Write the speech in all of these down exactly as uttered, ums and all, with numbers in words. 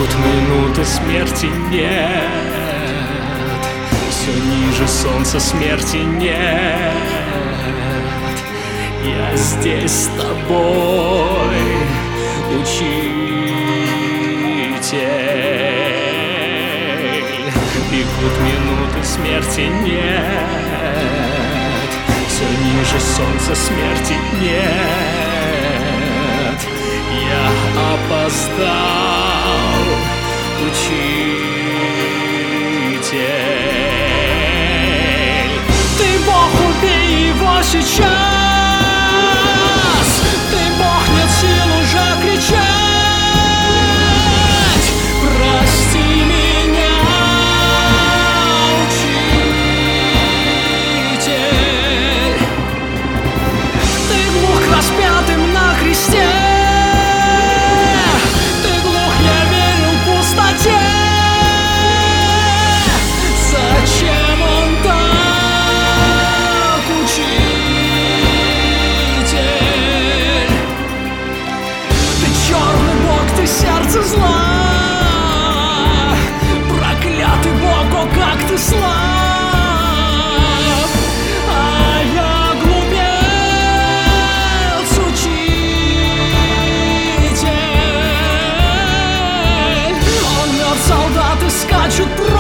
Бегут минуты, смерти нет. Все ниже солнца, смерти нет. Я здесь с тобой, учитель. Бегут минуты, смерти нет. Все ниже солнца, смерти нет. Я опоздал, учитель. Ты Бог, убей его сейчас. Ты Бог, нет сил уже кричать. Прости меня, учитель. Ты глух к распятым на кресте. Зачем он так, учитель? Ты черный Бог, ты сердце зла. Проклятый Бог, о, как ты слаб. А я глупец, учитель. Он мертв, солдаты скачут прочь.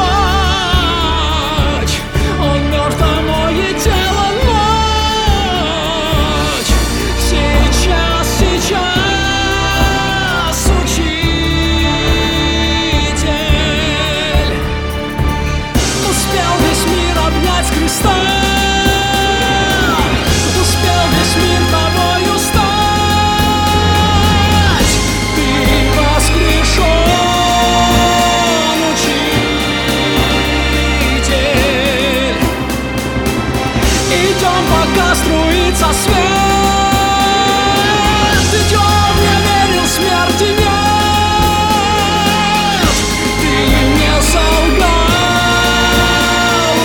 Пока струится свет, идем, я верил, смерти нет. Ты не солгал,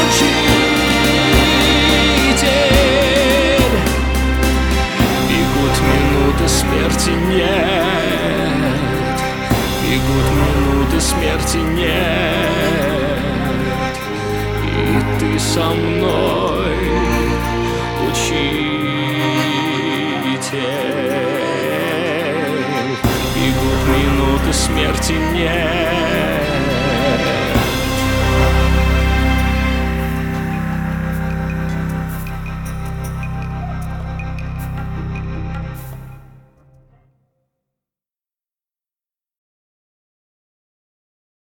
учитель. Бегут минуты, смерти нет. Бегут минуты, смерти нет. И ты со мной, учитель. Бегут минуты, смерти нет.